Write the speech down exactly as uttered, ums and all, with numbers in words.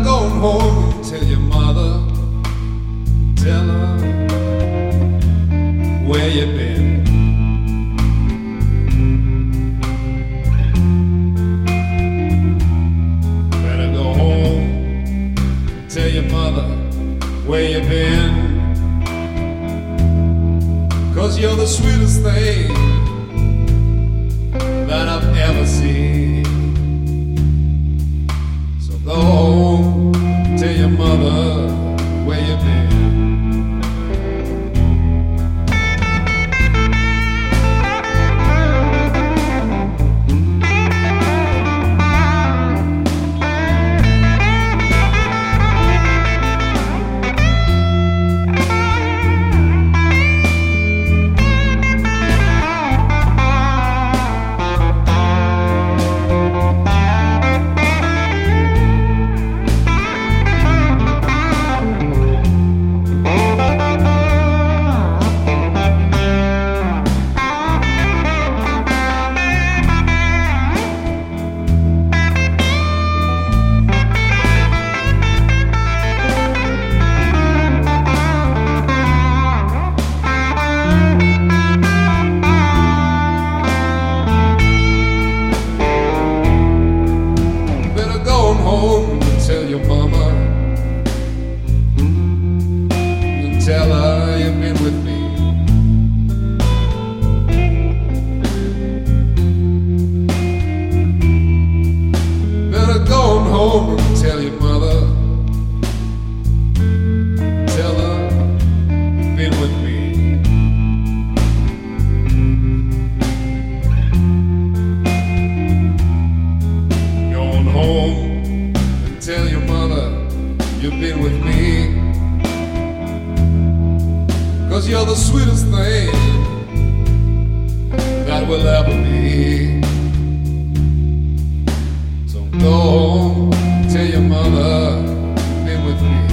going home and tell your mother, tell her where you been. Better go home, tell your mother where you been. 'Cause you're the sweetest thing that I've ever seen. So go home, tell your mother where you been. Tell your mama and tell her you've been with me. Better go on home and tell your mother, tell her you've been with me. Go on home, tell your mother you've been with me. 'Cause you're the sweetest thing that will ever be. So go home, tell your mother you've been with me.